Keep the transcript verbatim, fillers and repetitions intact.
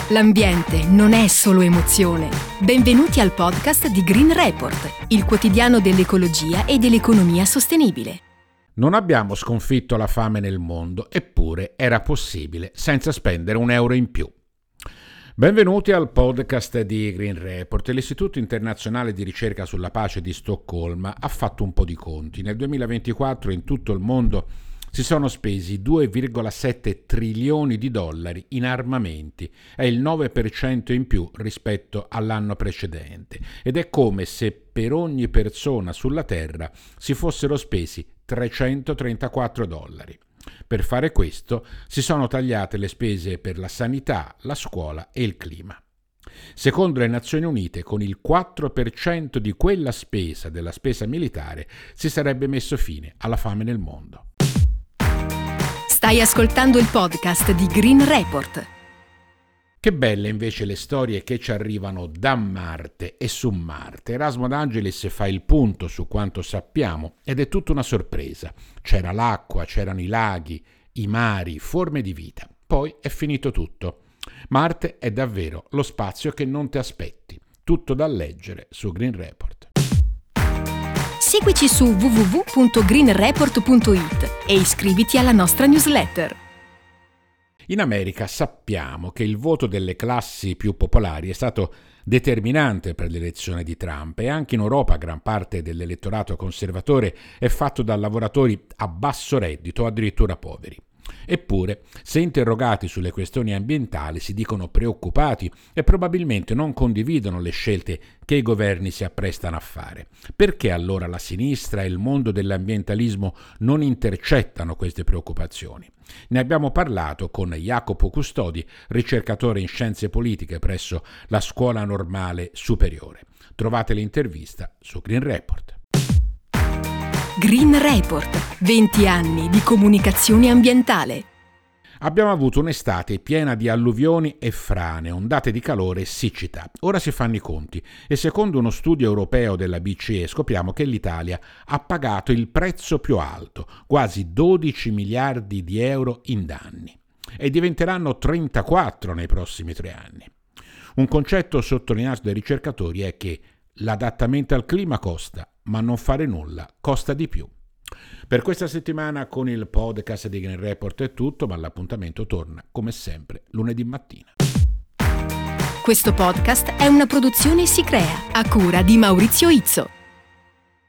L'ambiente non è solo emozione. Benvenuti al podcast di Green Report, il quotidiano dell'ecologia e dell'economia sostenibile. Non abbiamo sconfitto la fame nel mondo, eppure era possibile senza spendere un euro in più. Benvenuti al podcast di Green Report. L'Istituto Internazionale di Ricerca sulla Pace di Stoccolma ha fatto un po' di conti. Nel duemilaventiquattro in tutto il mondo si sono spesi due virgola sette trilioni di dollari in armamenti, è il nove per cento in più rispetto all'anno precedente, ed è come se per ogni persona sulla Terra si fossero spesi trecentotrentaquattro dollari. Per fare questo si sono tagliate le spese per la sanità, la scuola e il clima. Secondo le Nazioni Unite, con il quattro per cento di quella spesa della spesa militare si sarebbe messo fine alla fame nel mondo. Stai ascoltando il podcast di Green Report. Che belle invece le storie che ci arrivano da Marte e su Marte. Erasmo D'Angelis fa il punto su quanto sappiamo ed è tutta una sorpresa. C'era l'acqua, c'erano i laghi, i mari, forme di vita. Poi è finito tutto. Marte è davvero lo spazio che non ti aspetti. Tutto da leggere su Green Report. Seguici su w w w punto green report punto i t e iscriviti alla nostra newsletter. In America sappiamo che il voto delle classi più popolari è stato determinante per l'elezione di Trump e anche in Europa gran parte dell'elettorato conservatore è fatto da lavoratori a basso reddito o addirittura poveri. Eppure, se interrogati sulle questioni ambientali si dicono preoccupati e probabilmente non condividono le scelte che i governi si apprestano a fare. Perché allora la sinistra e il mondo dell'ambientalismo non intercettano queste preoccupazioni? Ne abbiamo parlato con Jacopo Custodi, ricercatore in scienze politiche presso la Scuola Normale Superiore. Trovate l'intervista su Green Report. Green Report, venti anni di comunicazione ambientale. Abbiamo avuto un'estate piena di alluvioni e frane, ondate di calore e siccità. Ora si fanno i conti e secondo uno studio europeo della B C E scopriamo che l'Italia ha pagato il prezzo più alto, quasi dodici miliardi di euro in danni, e diventeranno trentaquattro nei prossimi tre anni. Un concetto sottolineato dai ricercatori è che l'adattamento al clima costa, ma non fare nulla costa di più. Per questa settimana con il podcast di Green Report è tutto, ma l'appuntamento torna come sempre lunedì mattina. Questo podcast è una produzione Si Crea, a cura di Maurizio Izzo.